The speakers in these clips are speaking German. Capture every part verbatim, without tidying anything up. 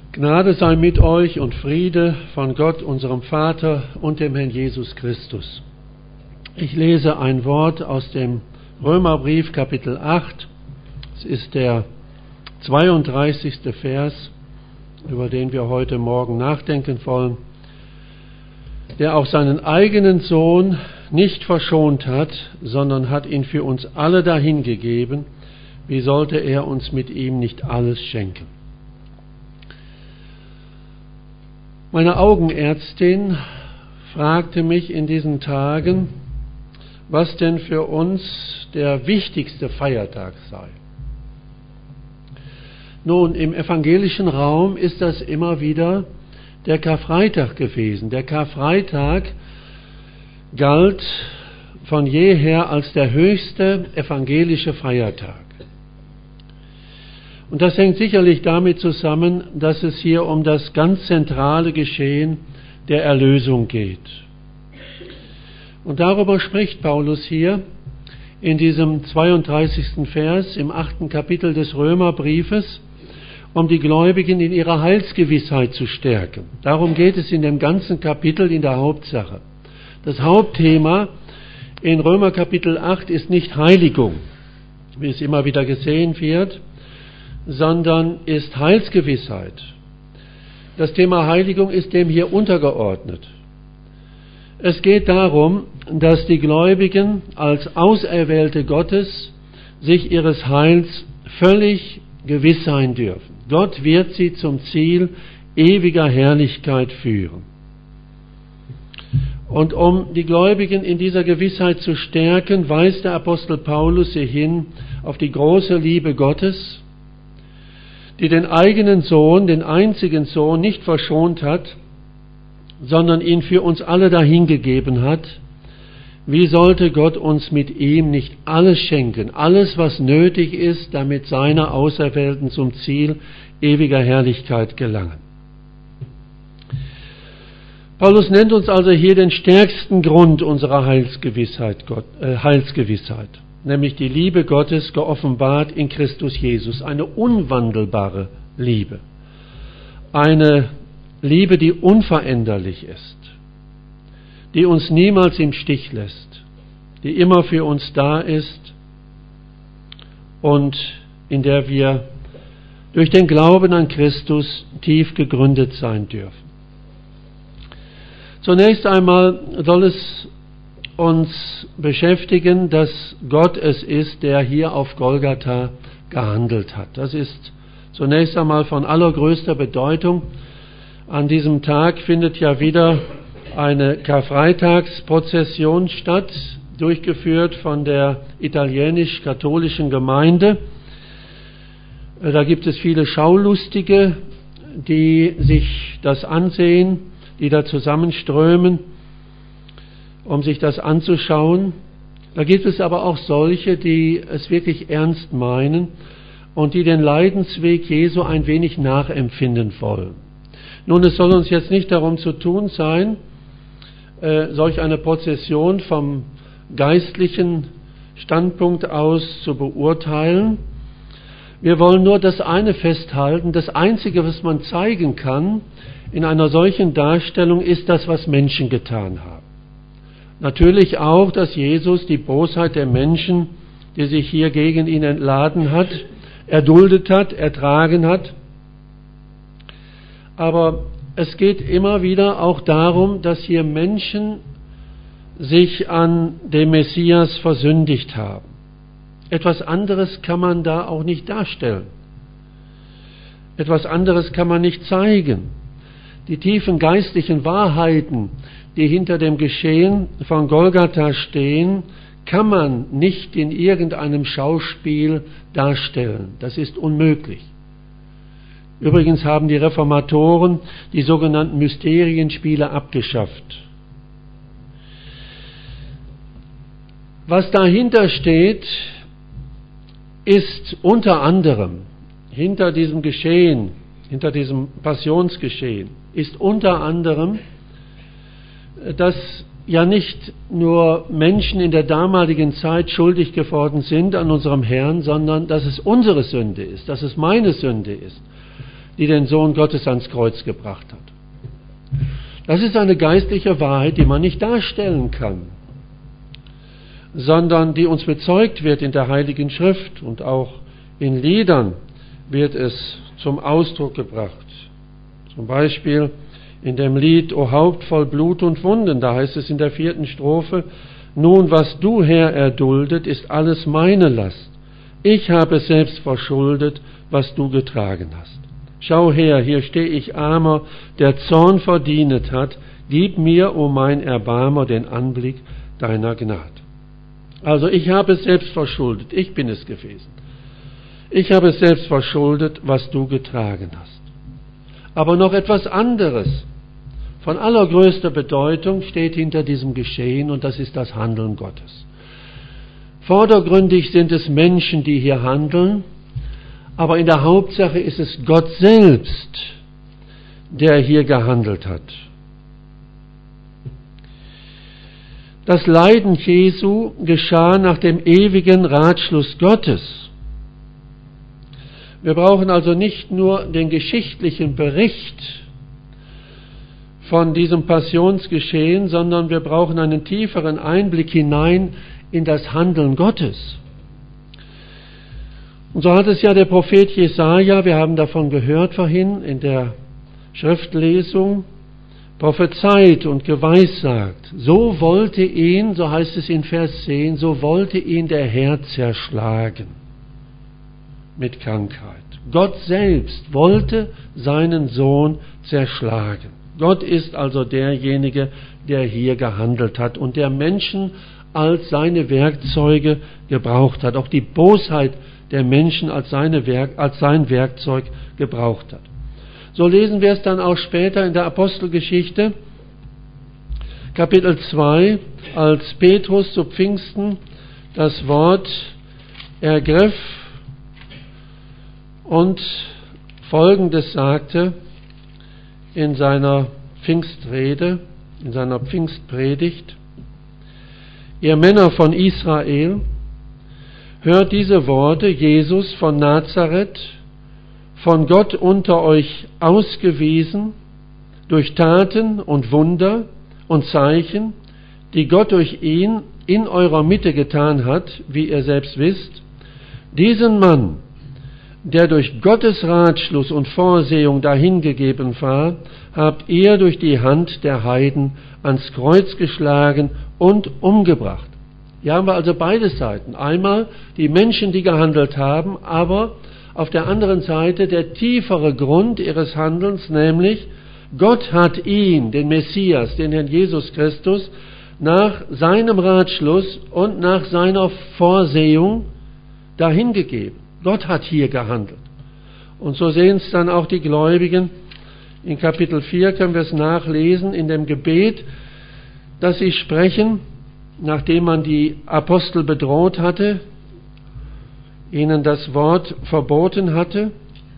Gnade sei mit euch und Friede von Gott, unserem Vater und dem Herrn Jesus Christus. Ich lese ein Wort aus dem Römerbrief, Kapitel acht. Es ist der zweiunddreißigste Vers, über den wir heute Morgen nachdenken wollen. Der auch seinen eigenen Sohn nicht verschont hat, sondern hat ihn für uns alle dahingegeben. Wie sollte er uns mit ihm nicht alles schenken? Meine Augenärztin fragte mich in diesen Tagen, was denn für uns der wichtigste Feiertag sei. Nun, im evangelischen Raum ist das immer wieder der Karfreitag gewesen. Der Karfreitag galt von jeher als der höchste evangelische Feiertag. Und das hängt sicherlich damit zusammen, dass es hier um das ganz zentrale Geschehen der Erlösung geht. Und darüber spricht Paulus hier in diesem zweiunddreißigsten Vers im achten Kapitel des Römerbriefes, um die Gläubigen in ihrer Heilsgewissheit zu stärken. Darum geht es in dem ganzen Kapitel in der Hauptsache. Das Hauptthema in Römer Kapitel acht ist nicht Heiligung, wie es immer wieder gesehen wird, sondern ist Heilsgewissheit. Das Thema Heiligung ist dem hier untergeordnet. Es geht darum, dass die Gläubigen als Auserwählte Gottes sich ihres Heils völlig gewiss sein dürfen. Gott wird sie zum Ziel ewiger Herrlichkeit führen. Und um die Gläubigen in dieser Gewissheit zu stärken, weist der Apostel Paulus sie hin auf die große Liebe Gottes, die den eigenen Sohn, den einzigen Sohn, nicht verschont hat, sondern ihn für uns alle dahingegeben hat. Wie sollte Gott uns mit ihm nicht alles schenken, alles, was nötig ist, damit seine Auserwählten zum Ziel ewiger Herrlichkeit gelangen? Paulus nennt uns also hier den stärksten Grund unserer Heilsgewissheit, Gott, äh, Heilsgewissheit, nämlich die Liebe Gottes geoffenbart in Christus Jesus, eine unwandelbare Liebe, eine Liebe, die unveränderlich ist, die uns niemals im Stich lässt, die immer für uns da ist und in der wir durch den Glauben an Christus tief gegründet sein dürfen. Zunächst einmal soll es uns beschäftigen, dass Gott es ist, der hier auf Golgatha gehandelt hat. Das ist zunächst einmal von allergrößter Bedeutung. An diesem Tag findet ja wieder eine Karfreitagsprozession statt, durchgeführt von der italienisch-katholischen Gemeinde. Da gibt es viele Schaulustige, die sich das ansehen, die da zusammenströmen, um sich das anzuschauen. Da gibt es aber auch solche, die es wirklich ernst meinen und die den Leidensweg Jesu ein wenig nachempfinden wollen. Nun, es soll uns jetzt nicht darum zu tun sein, äh, solch eine Prozession vom geistlichen Standpunkt aus zu beurteilen. Wir wollen nur das eine festhalten: Das Einzige, was man zeigen kann in einer solchen Darstellung, ist das, was Menschen getan haben. Natürlich auch, dass Jesus die Bosheit der Menschen, die sich hier gegen ihn entladen hat, erduldet hat, ertragen hat. Aber es geht immer wieder auch darum, dass hier Menschen sich an dem Messias versündigt haben. Etwas anderes kann man da auch nicht darstellen. Etwas anderes kann man nicht zeigen. Die tiefen geistlichen Wahrheiten, die hinter dem Geschehen von Golgatha stehen, kann man nicht in irgendeinem Schauspiel darstellen. Das ist unmöglich. Übrigens haben die Reformatoren die sogenannten Mysterienspiele abgeschafft. Was dahinter steht, ist unter anderem, hinter diesem Geschehen, hinter diesem Passionsgeschehen, ist unter anderem, dass ja nicht nur Menschen in der damaligen Zeit schuldig geworden sind an unserem Herrn, sondern dass es unsere Sünde ist, dass es meine Sünde ist, die den Sohn Gottes ans Kreuz gebracht hat. Das ist eine geistliche Wahrheit, die man nicht darstellen kann, sondern die uns bezeugt wird in der Heiligen Schrift, und auch in Liedern wird es zum Ausdruck gebracht. Zum Beispiel in dem Lied O Haupt voll Blut und Wunden, da heißt es in der vierten Strophe: Nun, was du, Herr, erduldet, ist alles meine Last. Ich habe es selbst verschuldet, was du getragen hast. Schau her, hier stehe ich Armer, der Zorn verdient hat. Gib mir, o mein Erbarmer, den Anblick deiner Gnade. Also ich habe es selbst verschuldet, ich bin es gewesen. Ich habe es selbst verschuldet, was du getragen hast. Aber noch etwas anderes von allergrößter Bedeutung steht hinter diesem Geschehen, und das ist das Handeln Gottes. Vordergründig sind es Menschen, die hier handeln, aber in der Hauptsache ist es Gott selbst, der hier gehandelt hat. Das Leiden Jesu geschah nach dem ewigen Ratschluss Gottes. Wir brauchen also nicht nur den geschichtlichen Bericht von diesem Passionsgeschehen, sondern wir brauchen einen tieferen Einblick hinein in das Handeln Gottes. Und so hat es ja der Prophet Jesaja, wir haben davon gehört vorhin in der Schriftlesung, prophezeit und geweissagt. So wollte ihn, so heißt es in Vers zehn, so wollte ihn der Herr zerschlagen mit Krankheit. Gott selbst wollte seinen Sohn zerschlagen. Gott ist also derjenige, der hier gehandelt hat und der Menschen als seine Werkzeuge gebraucht hat, auch die Bosheit der Menschen als, seine Werk, als sein Werkzeug gebraucht hat. So lesen wir es dann auch später in der Apostelgeschichte, Kapitel zwei, als Petrus zu Pfingsten das Wort ergriff und Folgendes sagte in seiner Pfingstrede, in seiner Pfingstpredigt: Ihr Männer von Israel, hört diese Worte: Jesus von Nazareth, von Gott unter euch ausgewiesen, durch Taten und Wunder und Zeichen, die Gott durch ihn in eurer Mitte getan hat, wie ihr selbst wisst. Diesen Mann, der durch Gottes Ratschluss und Vorsehung dahingegeben war, habt ihr durch die Hand der Heiden ans Kreuz geschlagen und umgebracht. Hier haben wir also beide Seiten. Einmal die Menschen, die gehandelt haben, aber auf der anderen Seite der tiefere Grund ihres Handelns, nämlich Gott hat ihn, den Messias, den Herrn Jesus Christus, nach seinem Ratschluss und nach seiner Vorsehung dahingegeben. Gott hat hier gehandelt. Und so sehen es dann auch die Gläubigen. In Kapitel vier können wir es nachlesen, in dem Gebet, das sie sprechen, nachdem man die Apostel bedroht hatte, ihnen das Wort verboten hatte.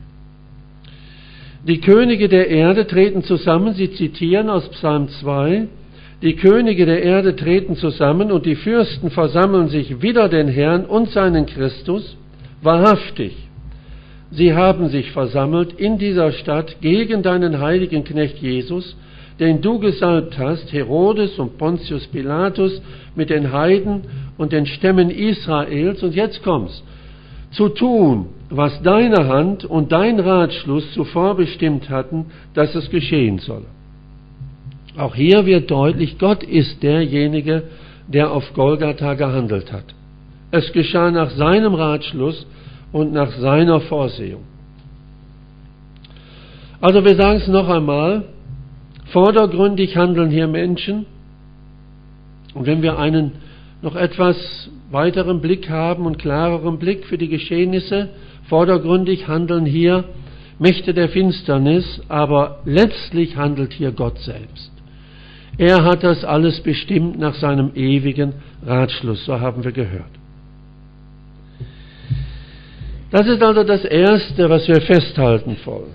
Die Könige der Erde treten zusammen, sie zitieren aus Psalm zwei, die Könige der Erde treten zusammen und die Fürsten versammeln sich wider den Herrn und seinen Christus. Wahrhaftig, sie haben sich versammelt in dieser Stadt gegen deinen heiligen Knecht Jesus, den du gesalbt hast, Herodes und Pontius Pilatus mit den Heiden und den Stämmen Israels. Und jetzt kommt's: zu tun, was deine Hand und dein Ratschluss zuvor bestimmt hatten, dass es geschehen solle. Auch hier wird deutlich, Gott ist derjenige, der auf Golgatha gehandelt hat. Es geschah nach seinem Ratschluss und nach seiner Vorsehung. Also wir sagen es noch einmal, vordergründig handeln hier Menschen. Und wenn wir einen noch etwas weiteren Blick haben und klareren Blick für die Geschehnisse, vordergründig handeln hier Mächte der Finsternis, aber letztlich handelt hier Gott selbst. Er hat das alles bestimmt nach seinem ewigen Ratschluss, so haben wir gehört. Das ist also das Erste, was wir festhalten wollen.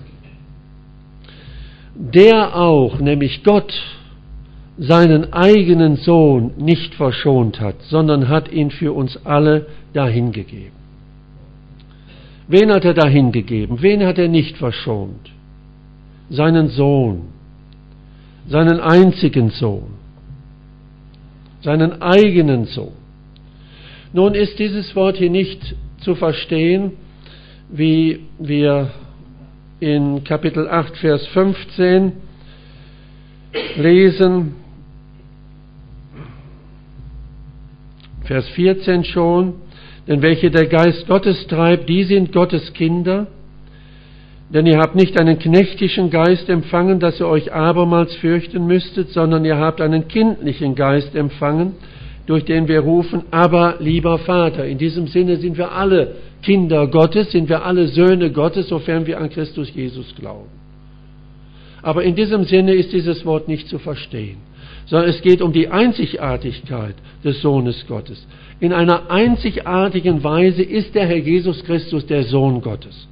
Der auch, nämlich Gott, seinen eigenen Sohn nicht verschont hat, sondern hat ihn für uns alle dahingegeben. Wen hat er dahingegeben? Wen hat er nicht verschont? seinen Sohn, seinen einzigen Sohn, seinen eigenen Sohn. Nun ist dieses Wort hier nicht zu verstehen, wie wir in Kapitel acht, Vers fünfzehn lesen, Vers vierzehn schon, denn welche der Geist Gottes treibt, die sind Gottes Kinder. Denn ihr habt nicht einen knechtischen Geist empfangen, dass ihr euch abermals fürchten müsstet, sondern ihr habt einen kindlichen Geist empfangen, durch den wir rufen, aber lieber Vater. In diesem Sinne sind wir alle Kinder Gottes, sind wir alle Söhne Gottes, sofern wir an Christus Jesus glauben. Aber in diesem Sinne ist dieses Wort nicht zu verstehen, sondern es geht um die Einzigartigkeit des Sohnes Gottes. In einer einzigartigen Weise ist der Herr Jesus Christus der Sohn Gottes.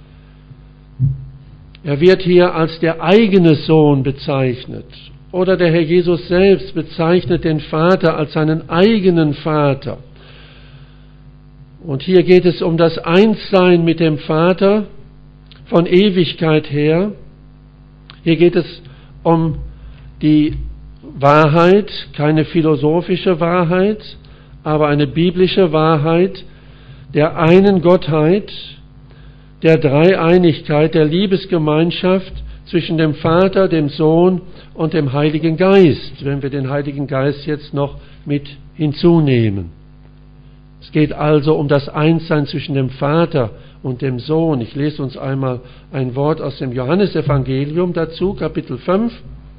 Er wird hier als der eigene Sohn bezeichnet. Oder der Herr Jesus selbst bezeichnet den Vater als seinen eigenen Vater. Und hier geht es um das Einssein mit dem Vater von Ewigkeit her. Hier geht es um die Wahrheit, keine philosophische Wahrheit, aber eine biblische Wahrheit der einen Gottheit, der Dreieinigkeit, der Liebesgemeinschaft zwischen dem Vater, dem Sohn und dem Heiligen Geist, wenn wir den Heiligen Geist jetzt noch mit hinzunehmen. Es geht also um das Einssein zwischen dem Vater und dem Sohn. Ich lese uns einmal ein Wort aus dem Johannesevangelium dazu, Kapitel fünf,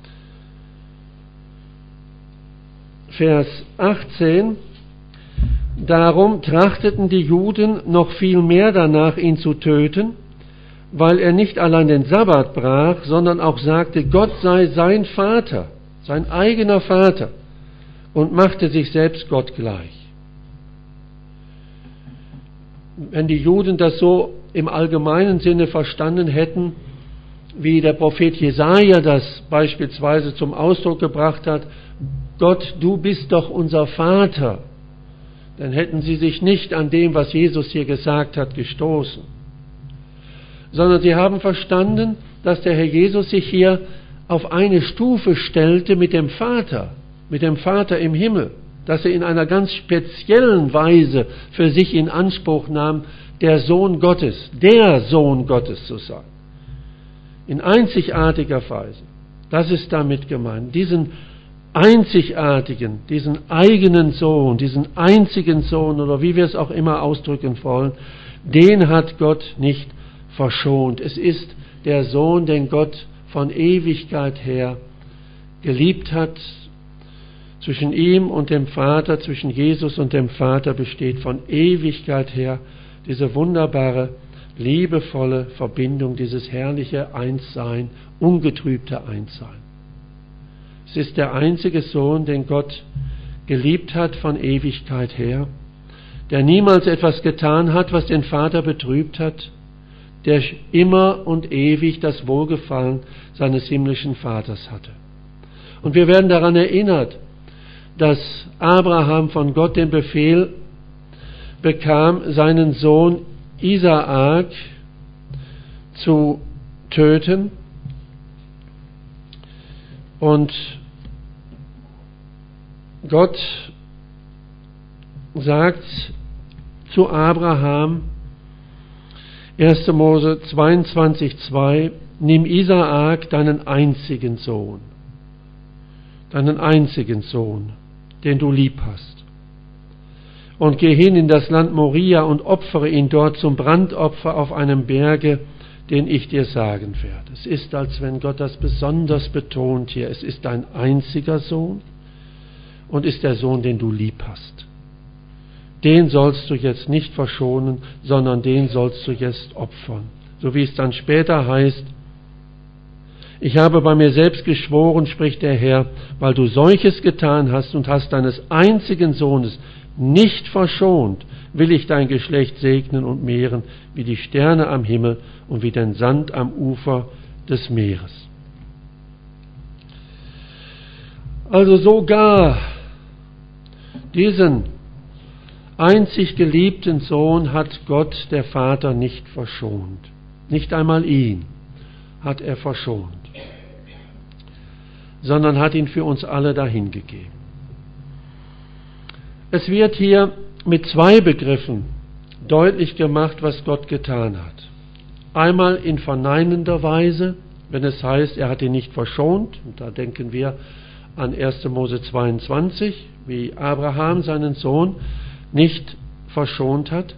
Vers achtzehn. Darum trachteten die Juden noch viel mehr danach, ihn zu töten, weil er nicht allein den Sabbat brach, sondern auch sagte, Gott sei sein Vater, sein eigener Vater, und machte sich selbst Gott gleich. Wenn die Juden das so im allgemeinen Sinne verstanden hätten, wie der Prophet Jesaja das beispielsweise zum Ausdruck gebracht hat, Gott, du bist doch unser Vater, dann hätten sie sich nicht an dem, was Jesus hier gesagt hat, gestoßen. Sondern sie haben verstanden, dass der Herr Jesus sich hier auf eine Stufe stellte mit dem Vater, mit dem Vater im Himmel, dass er in einer ganz speziellen Weise für sich in Anspruch nahm, der Sohn Gottes, der Sohn Gottes zu sein. In einzigartiger Weise. Das ist damit gemeint. Diesen einzigartigen, diesen eigenen Sohn, diesen einzigen Sohn oder wie wir es auch immer ausdrücken wollen, den hat Gott nicht verschont. Es ist der Sohn, den Gott von Ewigkeit her geliebt hat. Zwischen ihm und dem Vater, zwischen Jesus und dem Vater besteht von Ewigkeit her diese wunderbare, liebevolle Verbindung, dieses herrliche Einssein, ungetrübte Einssein. Es ist der einzige Sohn, den Gott geliebt hat von Ewigkeit her, der niemals etwas getan hat, was den Vater betrübt hat, der immer und ewig das Wohlgefallen seines himmlischen Vaters hatte. Und wir werden daran erinnert, dass Abraham von Gott den Befehl bekam, seinen Sohn Isaak zu töten. Und Gott sagt zu Abraham, erster Mose zweiundzwanzig, zwei, nimm Isaak, deinen einzigen Sohn, deinen einzigen Sohn, den du lieb hast, und geh hin in das Land Moria und opfere ihn dort zum Brandopfer auf einem Berge, den ich dir sagen werde. Es ist, als wenn Gott das besonders betont hier. Es ist dein einziger Sohn und ist der Sohn, den du lieb hast. Den sollst du jetzt nicht verschonen, sondern den sollst du jetzt opfern. So wie es dann später heißt, ich habe bei mir selbst geschworen, spricht der Herr, weil du solches getan hast und hast deines einzigen Sohnes nicht verschont, will ich dein Geschlecht segnen und mehren, wie die Sterne am Himmel und wie den Sand am Ufer des Meeres. Also sogar diesen einzig geliebten Sohn hat Gott, der Vater, nicht verschont. Nicht einmal ihn. hat er verschont, sondern hat ihn für uns alle dahingegeben. Es wird hier mit zwei Begriffen deutlich gemacht, was Gott getan hat. Einmal in verneinender Weise, wenn es heißt, er hat ihn nicht verschont, und da denken wir an erster Mose zweiundzwanzig, wie Abraham seinen Sohn nicht verschont hat.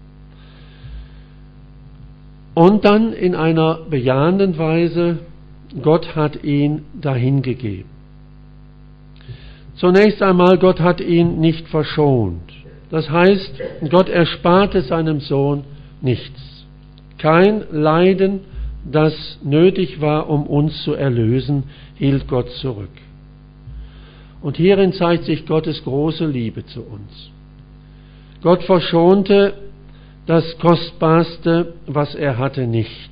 Und dann in einer bejahenden Weise, Gott hat ihn dahingegeben. Zunächst einmal, Gott hat ihn nicht verschont. Das heißt, Gott ersparte seinem Sohn nichts. Kein Leiden, das nötig war, um uns zu erlösen, hielt Gott zurück. Und hierin zeigt sich Gottes große Liebe zu uns. Gott verschonte das Kostbarste, was er hatte, nicht.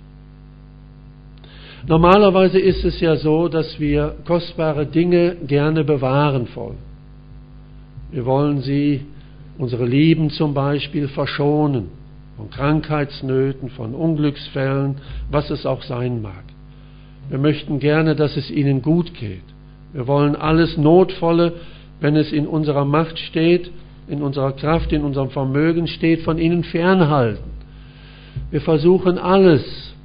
Normalerweise ist es ja so, dass wir kostbare Dinge gerne bewahren wollen. Wir wollen sie, unsere Lieben zum Beispiel, verschonen von Krankheitsnöten, von Unglücksfällen, was es auch sein mag. Wir möchten gerne, dass es ihnen gut geht. Wir wollen alles Notvolle, wenn es in unserer Macht steht, in unserer Kraft, in unserem Vermögen steht, von ihnen fernhalten. Wir versuchen alles,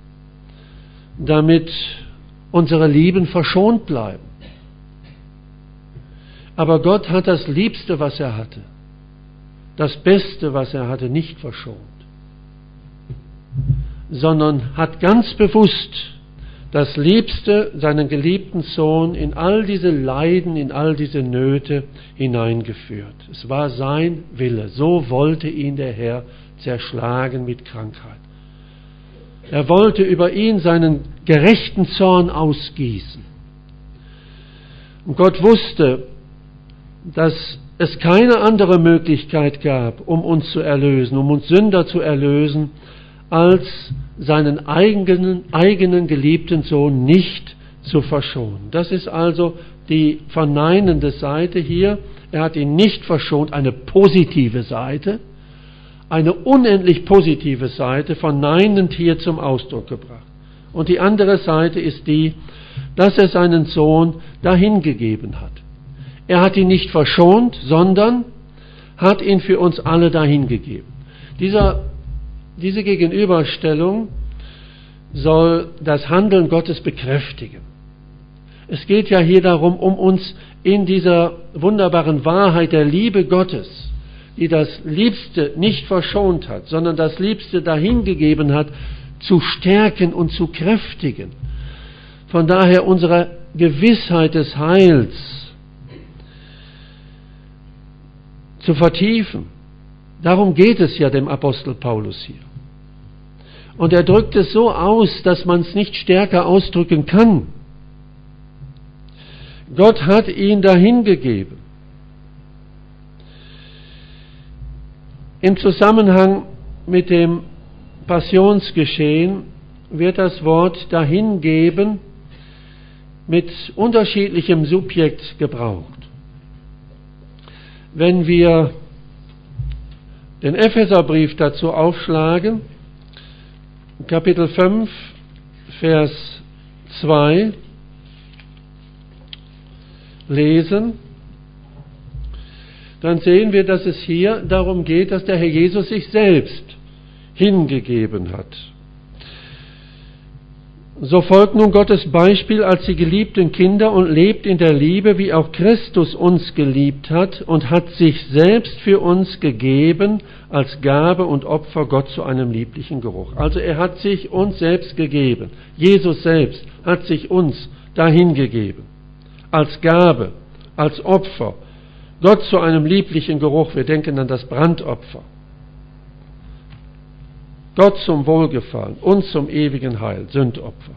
damit unsere Lieben verschont bleiben. Aber Gott hat das Liebste, was er hatte, das Beste, was er hatte, nicht verschont, sondern hat ganz bewusst das Liebste, seinen geliebten Sohn, in all diese Leiden, in all diese Nöte hineingeführt. Es war sein Wille. So wollte ihn der Herr zerschlagen mit Krankheit. Er wollte über ihn seinen gerechten Zorn ausgießen. Und Gott wusste, dass es keine andere Möglichkeit gab, um uns zu erlösen, um uns Sünder zu erlösen, als seinen eigenen, eigenen geliebten Sohn nicht zu verschonen. Das ist also die verneinende Seite hier. Er hat ihn nicht verschont, eine positive Seite, eine unendlich positive Seite, verneinend hier zum Ausdruck gebracht. Und die andere Seite ist die, dass er seinen Sohn dahingegeben hat. Er hat ihn nicht verschont, sondern hat ihn für uns alle dahingegeben. Dieser Diese Gegenüberstellung soll das Handeln Gottes bekräftigen. Es geht ja hier darum, um uns in dieser wunderbaren Wahrheit der Liebe Gottes, die das Liebste nicht verschont hat, sondern das Liebste dahingegeben hat, zu stärken und zu kräftigen. Von daher unsere Gewissheit des Heils zu vertiefen. Darum geht es ja dem Apostel Paulus hier. Und er drückt es so aus, dass man es nicht stärker ausdrücken kann. Gott hat ihn dahingegeben. Im Zusammenhang mit dem Passionsgeschehen wird das Wort dahingeben mit unterschiedlichem Subjekt gebraucht. Wenn wir den Epheserbrief dazu aufschlagen, Kapitel fünf, Vers zwei, lesen, dann sehen wir, dass es hier darum geht, dass der Herr Jesus sich selbst hingegeben hat. So folgt nun Gottes Beispiel als die geliebten Kinder und lebt in der Liebe, wie auch Christus uns geliebt hat und hat sich selbst für uns gegeben als Gabe und Opfer Gott zu einem lieblichen Geruch. Also er hat sich uns selbst gegeben. Jesus selbst hat sich uns dahingegeben. Als Gabe, als Opfer. Gott zu einem lieblichen Geruch. Wir denken an das Brandopfer. Gott zum Wohlgefallen, uns zum ewigen Heil, Sündopfer.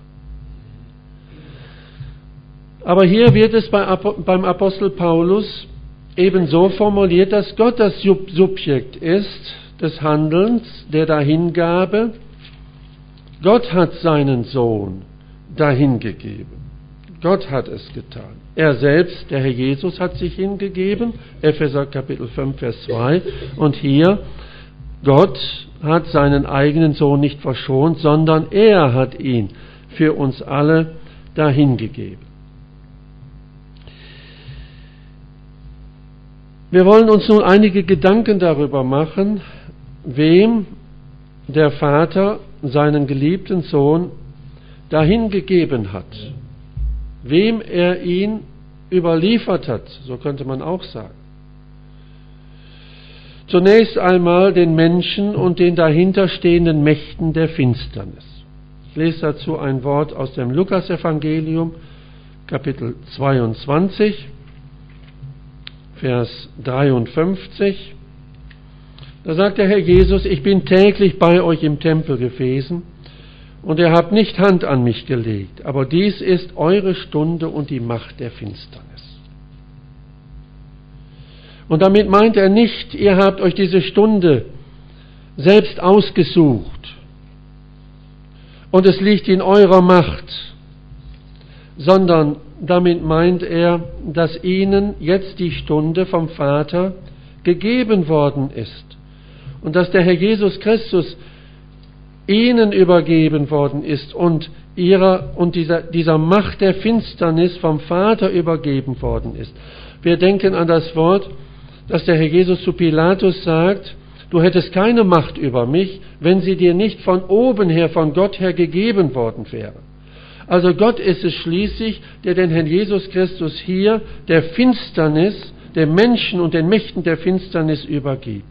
Aber hier wird es bei, beim Apostel Paulus ebenso formuliert, dass Gott das Subjekt ist des Handelns, der Dahingabe. Gott hat seinen Sohn dahingegeben. Gott hat es getan. Er selbst, der Herr Jesus, hat sich hingegeben. Epheser Kapitel fünf, Vers zwei. Und hier, Gott hat seinen eigenen Sohn nicht verschont, sondern er hat ihn für uns alle dahingegeben. Wir wollen uns nun einige Gedanken darüber machen, wem der Vater seinen geliebten Sohn dahingegeben hat, wem er ihn überliefert hat, so könnte man auch sagen. Zunächst einmal den Menschen und den dahinterstehenden Mächten der Finsternis. Ich lese dazu ein Wort aus dem Lukasevangelium, Kapitel zweiundzwanzig, Vers dreiundfünfzig. Da sagt der Herr Jesus: Ich bin täglich bei euch im Tempel gewesen, und ihr habt nicht Hand an mich gelegt, aber dies ist eure Stunde und die Macht der Finsternis. Und damit meint er nicht, ihr habt euch diese Stunde selbst ausgesucht und es liegt in eurer Macht, sondern damit meint er, dass ihnen jetzt die Stunde vom Vater gegeben worden ist und dass der Herr Jesus Christus ihnen übergeben worden ist und ihrer und dieser, dieser Macht der Finsternis vom Vater übergeben worden ist. Wir denken an das Wort, dass der Herr Jesus zu Pilatus sagt: Du hättest keine Macht über mich, wenn sie dir nicht von oben her, von Gott her gegeben worden wäre. Also Gott ist es schließlich, der den Herrn Jesus Christus hier der Finsternis, den Menschen und den Mächten der Finsternis übergibt.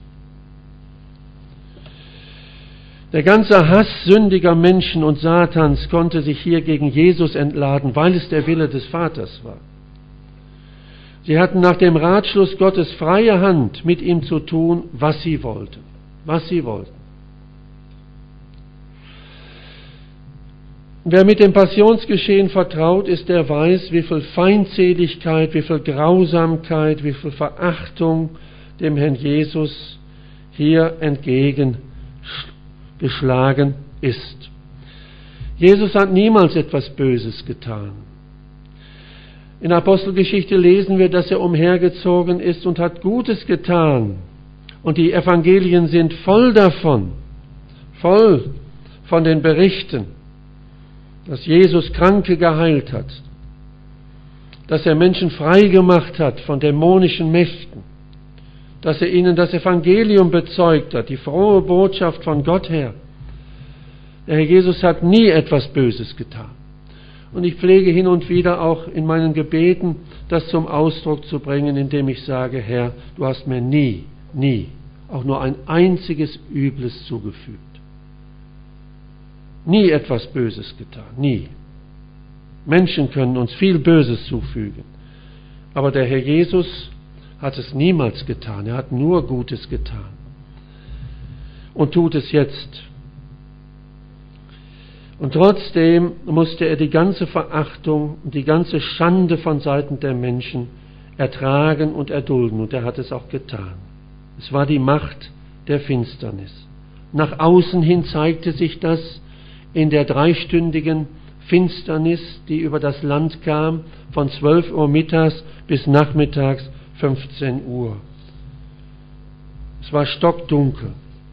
Der ganze Hass sündiger Menschen und Satans konnte sich hier gegen Jesus entladen, weil es der Wille des Vaters war. Sie hatten nach dem Ratschluss Gottes freie Hand, mit ihm zu tun, was sie wollten. Was sie wollten. Wer mit dem Passionsgeschehen vertraut ist, der weiß, wie viel Feindseligkeit, wie viel Grausamkeit, wie viel Verachtung dem Herrn Jesus hier entgegengeschlagen ist. Jesus hat niemals etwas Böses getan. In der Apostelgeschichte lesen wir, dass er umhergezogen ist und hat Gutes getan. Und die Evangelien sind voll davon, voll von den Berichten, dass Jesus Kranke geheilt hat, dass er Menschen frei gemacht hat von dämonischen Mächten, dass er ihnen das Evangelium bezeugt hat, die frohe Botschaft von Gott her. Der Herr Jesus hat nie etwas Böses getan. Und ich pflege hin und wieder auch in meinen Gebeten, das zum Ausdruck zu bringen, indem ich sage: Herr, du hast mir nie, nie auch nur ein einziges Übles zugefügt. Nie etwas Böses getan, nie. Menschen können uns viel Böses zufügen, aber der Herr Jesus hat es niemals getan, er hat nur Gutes getan und tut es jetzt. Und trotzdem musste er die ganze Verachtung, die ganze Schande von Seiten der Menschen ertragen und erdulden, und er hat es auch getan. Es war die Macht der Finsternis. Nach außen hin zeigte sich das in der dreistündigen Finsternis, die über das Land kam, von zwölf Uhr mittags bis nachmittags fünfzehn Uhr. Es war stockdunkel.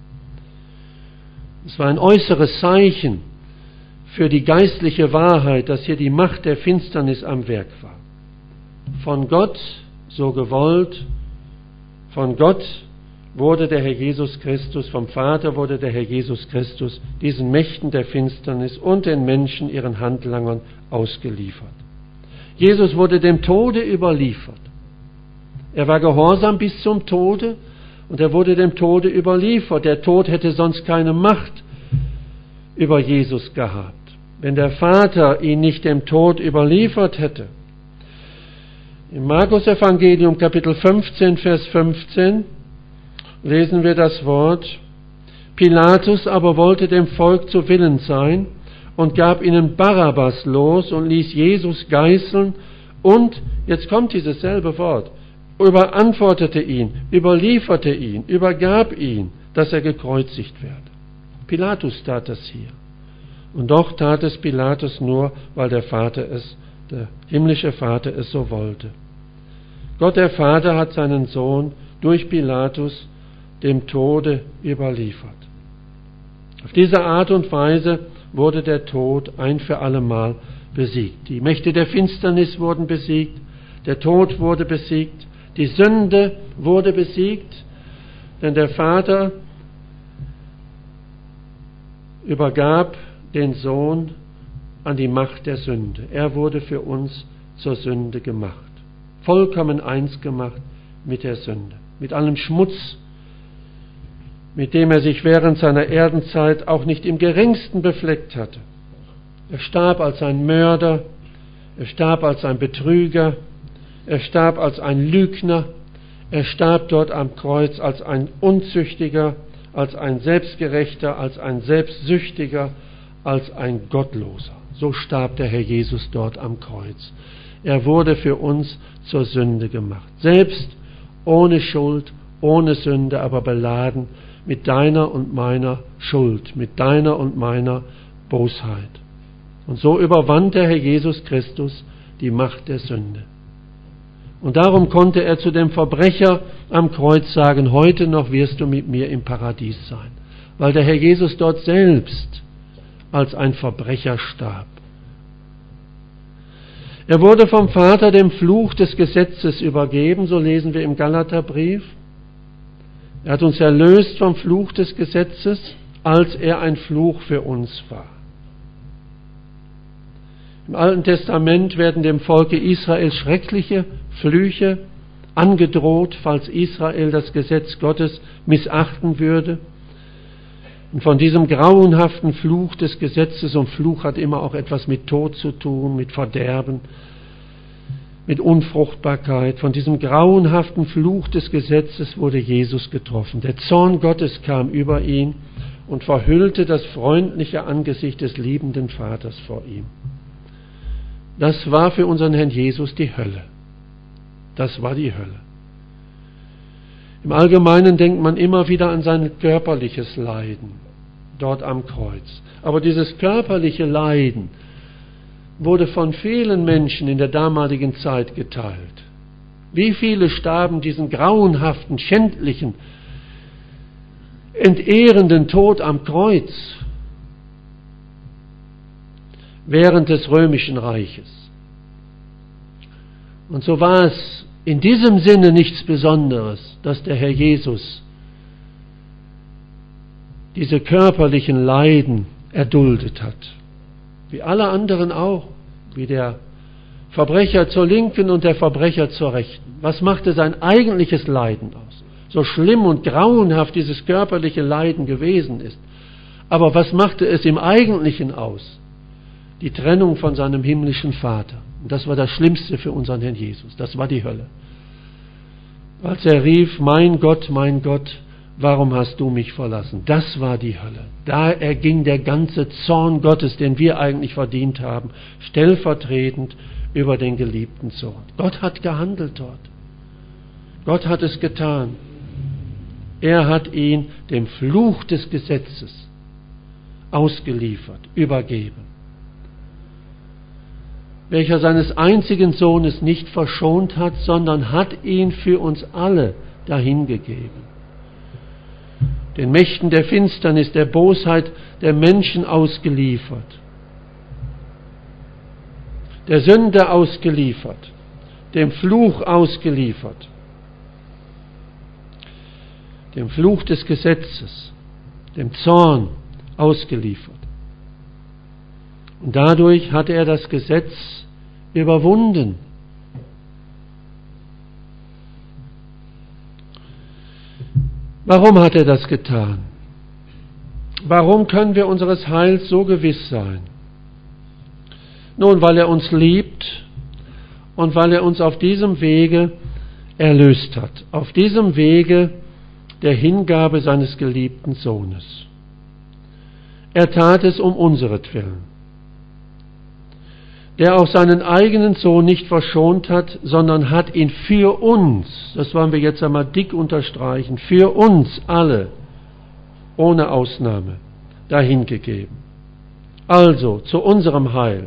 Es war ein äußeres Zeichen für die geistliche Wahrheit, dass hier die Macht der Finsternis am Werk war. Von Gott so gewollt, von Gott wurde der Herr Jesus Christus, vom Vater wurde der Herr Jesus Christus diesen Mächten der Finsternis und den Menschen, ihren Handlangern, ausgeliefert. Jesus wurde dem Tode überliefert. Er war gehorsam bis zum Tode und er wurde dem Tode überliefert. Der Tod hätte sonst keine Macht über Jesus gehabt, wenn der Vater ihn nicht dem Tod überliefert hätte. Im Markus-Evangelium, Kapitel fünfzehn, Vers fünfzehn, lesen wir das Wort: Pilatus aber wollte dem Volk zu Willen sein und gab ihnen Barabbas los und ließ Jesus geißeln und, jetzt kommt dieses selbe Wort, überantwortete ihn, überlieferte ihn, übergab ihn, dass er gekreuzigt werde. Pilatus tat das hier. Und doch tat es Pilatus nur, weil der Vater es, der himmlische Vater es so wollte. Gott der Vater hat seinen Sohn durch Pilatus dem Tode überliefert. Auf diese Art und Weise wurde der Tod ein für allemal besiegt. Die Mächte der Finsternis wurden besiegt, der Tod wurde besiegt, die Sünde wurde besiegt, denn der Vater übergab den Sohn an die Macht der Sünde. Er wurde für uns zur Sünde gemacht, vollkommen eins gemacht mit der Sünde, mit allem Schmutz, mit dem er sich während seiner Erdenzeit auch nicht im geringsten befleckt hatte. Er starb als ein Mörder, er starb als ein Betrüger, er starb als ein Lügner, er starb dort am Kreuz als ein Unzüchtiger, als ein Selbstgerechter, als ein Selbstsüchtiger, als ein Gottloser. So starb der Herr Jesus dort am Kreuz. Er wurde für uns zur Sünde gemacht. Selbst ohne Schuld, ohne Sünde, aber beladen mit deiner und meiner Schuld, mit deiner und meiner Bosheit. Und so überwand der Herr Jesus Christus die Macht der Sünde. Und darum konnte er zu dem Verbrecher am Kreuz sagen, heute noch wirst du mit mir im Paradies sein, weil der Herr Jesus dort selbst als ein Verbrecher starb. Er wurde vom Vater dem Fluch des Gesetzes übergeben, so lesen wir im Galaterbrief. Er hat uns erlöst vom Fluch des Gesetzes, als er ein Fluch für uns war. Im Alten Testament werden dem Volke Israel schreckliche Flüche angedroht, falls Israel das Gesetz Gottes missachten würde. Und von diesem grauenhaften Fluch des Gesetzes, und Fluch hat immer auch etwas mit Tod zu tun, mit Verderben, mit Unfruchtbarkeit, von diesem grauenhaften Fluch des Gesetzes wurde Jesus getroffen. Der Zorn Gottes kam über ihn und verhüllte das freundliche Angesicht des liebenden Vaters vor ihm. Das war für unseren Herrn Jesus die Hölle. Das war die Hölle. Im Allgemeinen denkt man immer wieder an sein körperliches Leiden dort am Kreuz. Aber dieses körperliche Leiden wurde von vielen Menschen in der damaligen Zeit geteilt. Wie viele starben diesen grauenhaften, schändlichen, entehrenden Tod am Kreuz während des römischen Reiches. Und so war es in diesem Sinne nichts Besonderes, dass der Herr Jesus diese körperlichen Leiden erduldet hat. Wie alle anderen auch, wie der Verbrecher zur Linken und der Verbrecher zur Rechten. Was machte sein eigentliches Leiden aus? So schlimm und grauenhaft dieses körperliche Leiden gewesen ist. Aber was machte es im Eigentlichen aus? Die Trennung von seinem himmlischen Vater. Und das war das Schlimmste für unseren Herrn Jesus. Das war die Hölle. Als er rief, mein Gott, mein Gott, warum hast du mich verlassen? Das war die Hölle. Da erging der ganze Zorn Gottes, den wir eigentlich verdient haben, stellvertretend über den geliebten Sohn. Gott hat gehandelt dort. Gott hat es getan. Er hat ihn dem Fluch des Gesetzes ausgeliefert, übergeben. Welcher seines einzigen Sohnes nicht verschont hat, sondern hat ihn für uns alle dahingegeben. Den Mächten der Finsternis, der Bosheit der Menschen ausgeliefert, der Sünde ausgeliefert, dem Fluch ausgeliefert, dem Fluch des Gesetzes, dem Zorn ausgeliefert. Und dadurch hat er das Gesetz überwunden. Warum hat er das getan? Warum können wir unseres Heils so gewiss sein? Nun, weil er uns liebt und weil er uns auf diesem Wege erlöst hat. Auf diesem Wege der Hingabe seines geliebten Sohnes. Er tat es um unseretwillen. Der auch seinen eigenen Sohn nicht verschont hat, sondern hat ihn für uns, das wollen wir jetzt einmal dick unterstreichen, für uns alle, ohne Ausnahme, dahingegeben. Also zu unserem Heil.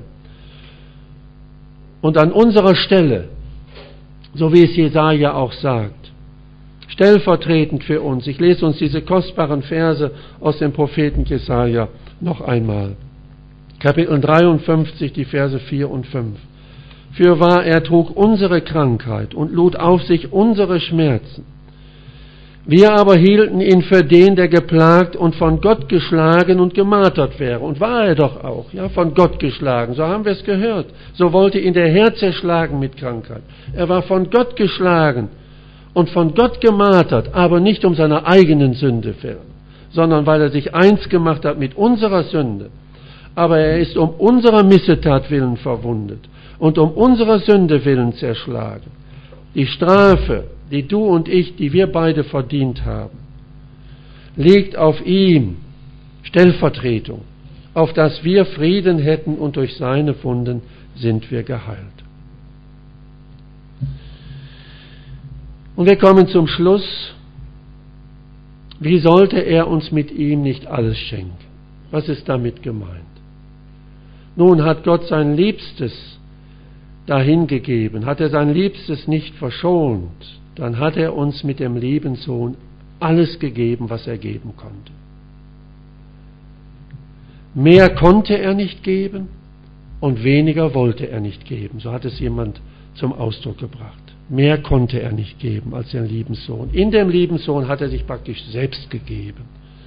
Und an unserer Stelle, so wie es Jesaja auch sagt, stellvertretend für uns, ich lese uns diese kostbaren Verse aus dem Propheten Jesaja noch einmal. Kapitel dreiundfünfzig, die Verse vier und fünf. Fürwahr, er trug unsere Krankheit und lud auf sich unsere Schmerzen. Wir aber hielten ihn für den, der geplagt und von Gott geschlagen und gemartert wäre. Und war er doch auch, ja, von Gott geschlagen. So haben wir es gehört. So wollte ihn der Herr zerschlagen mit Krankheit. Er war von Gott geschlagen und von Gott gemartert, aber nicht um seiner eigenen Sünde willen, sondern weil er sich eins gemacht hat mit unserer Sünde. Aber er ist um unserer Missetat willen verwundet und um unserer Sünde willen zerschlagen. Die Strafe, die du und ich, die wir beide verdient haben, liegt auf ihm, Stellvertretung, auf dass wir Frieden hätten, und durch seine Wunden sind wir geheilt. Und wir kommen zum Schluss. Wie sollte er uns mit ihm nicht alles schenken? Was ist damit gemeint? Nun hat Gott sein Liebstes dahingegeben. Hat er sein Liebstes nicht verschont, dann hat er uns mit dem lieben Sohn alles gegeben, was er geben konnte. Mehr konnte er nicht geben und weniger wollte er nicht geben. So hat es jemand zum Ausdruck gebracht. Mehr konnte er nicht geben als den lieben Sohn. In dem lieben Sohn hat er sich praktisch selbst gegeben.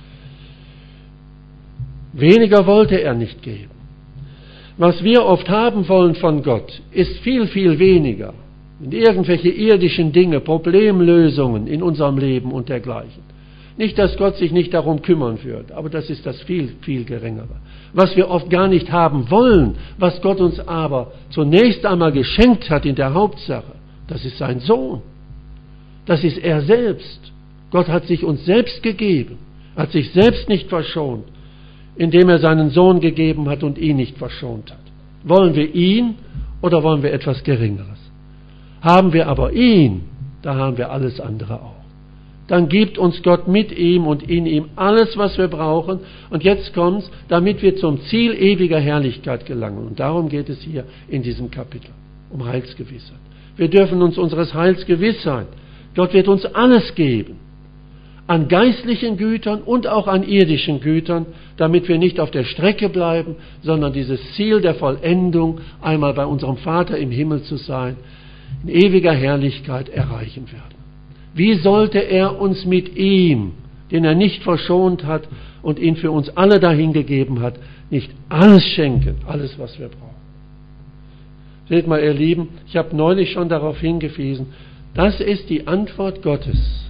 Weniger wollte er nicht geben. Was wir oft haben wollen von Gott, ist viel, viel weniger. Irgendwelche irdischen Dinge, Problemlösungen in unserem Leben und dergleichen. Nicht, dass Gott sich nicht darum kümmern wird, aber das ist das viel, viel Geringere. Was wir oft gar nicht haben wollen, was Gott uns aber zunächst einmal geschenkt hat in der Hauptsache, das ist sein Sohn. Das ist er selbst. Gott hat sich uns selbst gegeben, hat sich selbst nicht verschont, indem er seinen Sohn gegeben hat und ihn nicht verschont hat. Wollen wir ihn oder wollen wir etwas Geringeres? Haben wir aber ihn, da haben wir alles andere auch. Dann gibt uns Gott mit ihm und in ihm alles, was wir brauchen. Und jetzt kommt's, damit wir zum Ziel ewiger Herrlichkeit gelangen. Und darum geht es hier in diesem Kapitel, um Heilsgewissheit. Wir dürfen uns unseres Heils gewiss sein. Gott wird uns alles geben. An geistlichen Gütern und auch an irdischen Gütern, damit wir nicht auf der Strecke bleiben, sondern dieses Ziel der Vollendung, einmal bei unserem Vater im Himmel zu sein, in ewiger Herrlichkeit erreichen werden. Wie sollte er uns mit ihm, den er nicht verschont hat und ihn für uns alle dahingegeben hat, nicht alles schenken, alles, was wir brauchen? Seht mal, ihr Lieben, ich habe neulich schon darauf hingewiesen, das ist die Antwort Gottes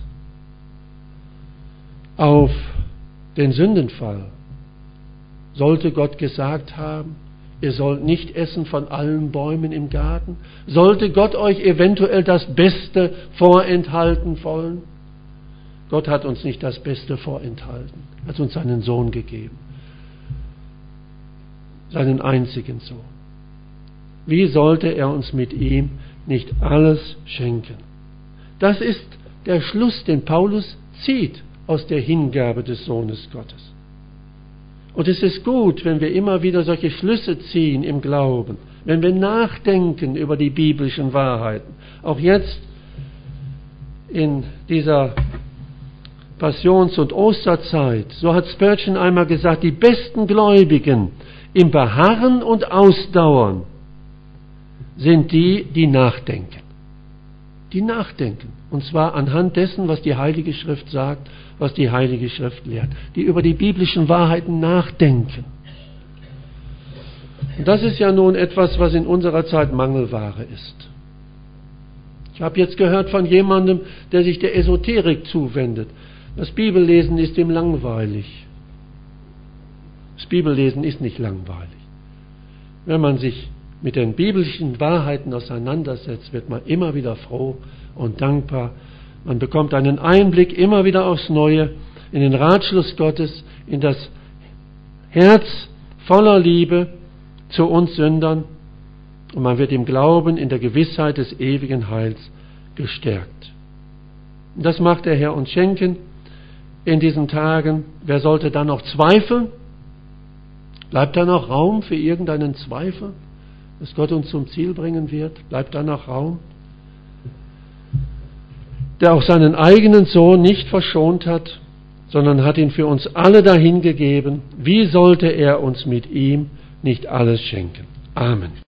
auf den Sündenfall. Sollte Gott gesagt haben, ihr sollt nicht essen von allen Bäumen im Garten? Sollte Gott euch eventuell das Beste vorenthalten wollen? Gott hat uns nicht das Beste vorenthalten. Er hat uns seinen Sohn gegeben. Seinen einzigen Sohn. Wie sollte er uns mit ihm nicht alles schenken? Das ist der Schluss, den Paulus zieht aus der Hingabe des Sohnes Gottes. Und es ist gut, wenn wir immer wieder solche Schlüsse ziehen im Glauben, wenn wir nachdenken über die biblischen Wahrheiten. Auch jetzt in dieser Passions- und Osterzeit, so hat Spurgeon einmal gesagt, die besten Gläubigen im Beharren und Ausdauern sind die, die nachdenken. Die nachdenken. Und zwar anhand dessen, was die Heilige Schrift sagt, was die Heilige Schrift lehrt. Die über die biblischen Wahrheiten nachdenken. Und das ist ja nun etwas, was in unserer Zeit Mangelware ist. Ich habe jetzt gehört von jemandem, der sich der Esoterik zuwendet. Das Bibellesen ist ihm langweilig. Das Bibellesen ist nicht langweilig. Wenn man sich mit den biblischen Wahrheiten auseinandersetzt, wird man immer wieder froh und dankbar. Man bekommt einen Einblick immer wieder aufs Neue in den Ratschluss Gottes, in das Herz voller Liebe zu uns Sündern, und man wird im Glauben in der Gewissheit des ewigen Heils gestärkt. Und das macht der Herr uns schenken in diesen Tagen. Wer sollte da noch zweifeln? Bleibt da noch Raum für irgendeinen Zweifel, dass Gott uns zum Ziel bringen wird? Bleibt da noch Raum? Der auch seinen eigenen Sohn nicht verschont hat, sondern hat ihn für uns alle dahingegeben. Wie sollte er uns mit ihm nicht alles schenken. Amen.